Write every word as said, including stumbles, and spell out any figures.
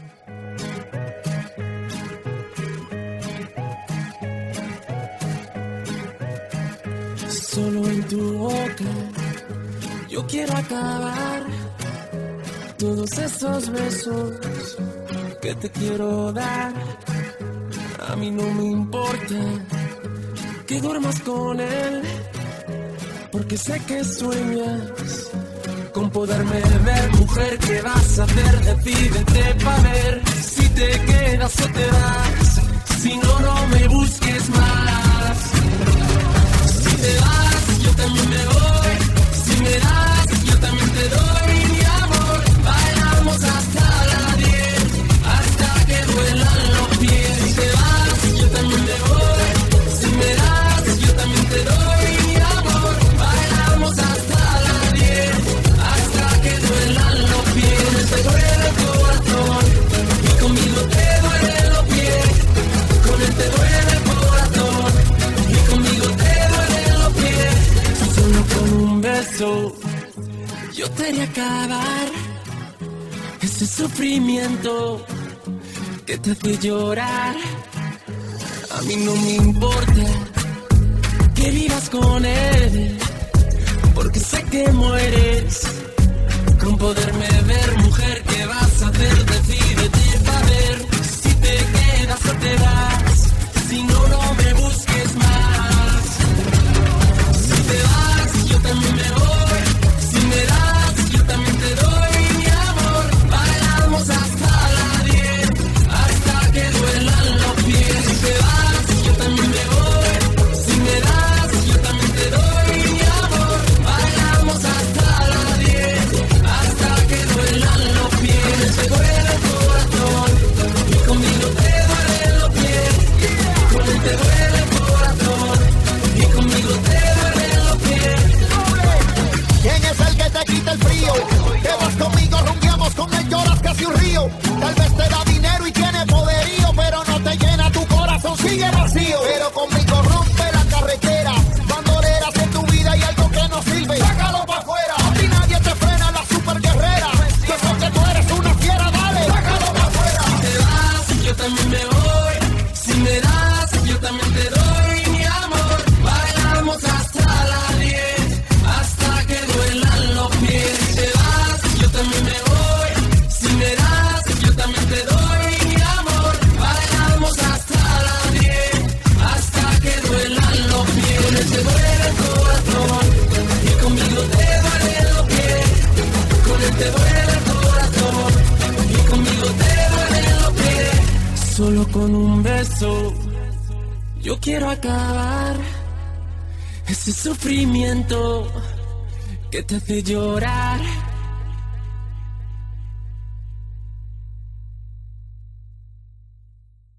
Solo en tu boca yo quiero acabar todos esos besos que te quiero dar. A mí no me importa que duermas con él, porque sé que sueñas con poderme ver. Mujer, ¿qué vas a hacer? Decídete pa' ver si te quedas o te vas. Si no, no me busques más. Si te vas, yo también me voy. Si me das, yo también te doy mi amor. Bailamos hasta las diez, hasta que duelan los pies. Si te vas, yo también me voy. Si me das, yo también te doy mi amor. Bailamos hasta las diez, hasta que duelan los pies. Te duele el corazón y conmigo te duelen los pies. Con él te duele el corazón y conmigo te duelen los pies. Solo con un beso yo te haría acabar ese sufrimiento que te hace llorar. A mí no me importa que vivas con él, porque sé que mueres con poderme ver. Mujer, ¿qué vas a hacer? Decídete pa' ver si te quedas o te vas. Si no, no me busques más. Si te vas, yo también me voy. Si me das, yo también te doy mi amor. Bailamos hasta las diez, hasta que duelan los pies. Si te vas, yo también me voy. Si me das, yo también te doy mi amor. Bailamos hasta las diez, hasta que duelan los pies. Te duele el corazón y conmigo te duelen los pies. Con él te duele el corazón y conmigo te duelen los pies. ¿Quién es el que te quita el frío? Te vas conmigo, rumbiamos con él, lloras casi un río. Tal vez te da dinero y tiene poderío, pero no te llena tu corazón, sigue vacío. Pero conmigo rompe la carretera, bandoleras en tu vida y algo que no sirve, sácalo pa' afuera. A ti nadie te frena, la super guerrera. Yo sé que tú eres una fiera, dale, sácalo pa' afuera. Si te vas, yo también me voy. Si me das, yo también te doy mi amor. Bailamos hasta las diez, hasta que duelan los pies. Si te vas, yo también me voy. Si me das, yo también te doy mi amor. Bailamos hasta las diez, hasta que duelan los pies. Te duele el corazón y conmigo te duelen los pies. Con él te duele el corazón y conmigo te duelen los pies. Solo con un beso yo quiero acabar ese sufrimiento que te hace llorar.